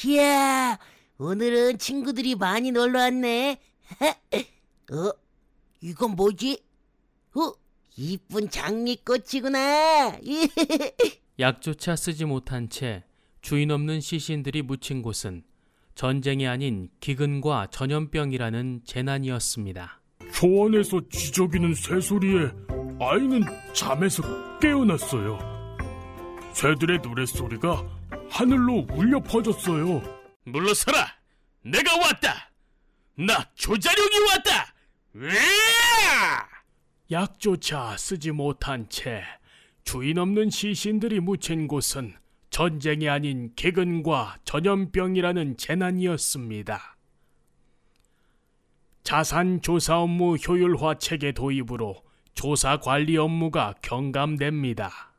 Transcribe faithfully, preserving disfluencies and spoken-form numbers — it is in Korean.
이야, 오늘은 친구들이 많이 놀러 왔네. 어? 이건 뭐지? 어? 이쁜 장미꽃이구나. 약조차 쓰지 못한 채 주인 없는 시신들이 묻힌 곳은 전쟁이 아닌 기근과 전염병이라는 재난이었습니다. 초원에서 지저귀는 새소리에 아이는 잠에서 깨어났어요. 새들의 노랫소리가 하늘로 울려 퍼졌어요. 물러서라! 내가 왔다! 나 조자룡이 왔다! 으아! 약조차 쓰지 못한 채 주인 없는 시신들이 묻힌 곳은 전쟁이 아닌 기근과 전염병이라는 재난이었습니다. 자산 조사 업무 효율화 체계 도입으로 조사 관리 업무가 경감됩니다.